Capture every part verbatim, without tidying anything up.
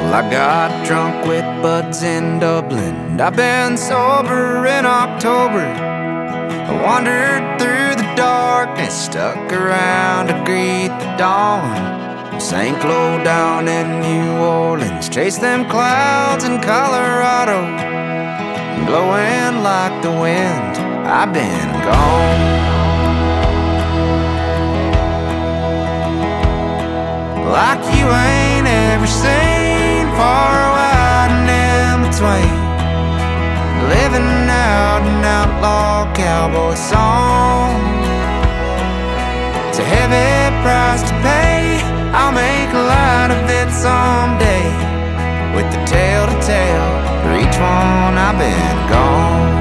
I got drunk with buds in Dublin. I've been sober in October. I wandered through the darkness, stuck around to greet the dawn. Sank low down in New Orleans, chased them clouds in Colorado, blowing like the wind. I've been gone. Like you ain't ever seen, far wide and in between, living out an outlaw cowboy song. It's a heavy price to pay, I'll make a light of it someday, with the tale to tell for each one I've been gone.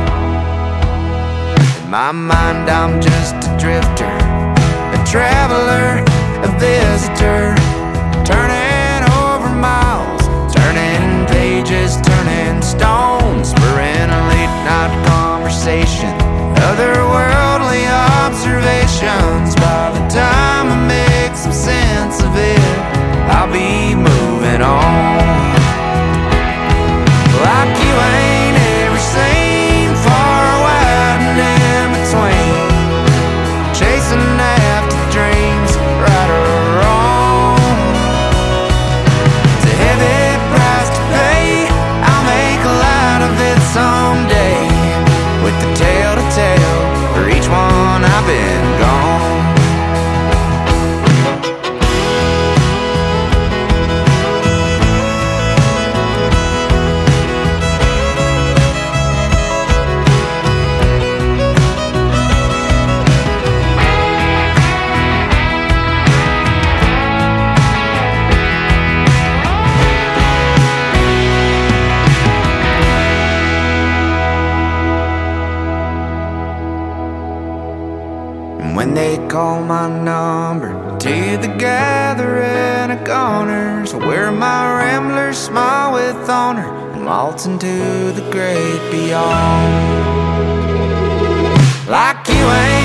In my mind I'm just a drifter, a traveler, a visitor, turning over miles, turning pages, turning stones, spurring a late night conversation, otherworldly observations. By the time I make some sense of it, I'll be moving on. Like you ain't ever seen, far wide and in between, chasing after dreams, right or wrong. It's a heavy price to pay, I'll make a light of it someday, with the tale to tell for each one I've been gone. When they call my number to the gathering of goners, where my ramblers smile with honor and waltz into the great beyond. Like you ain't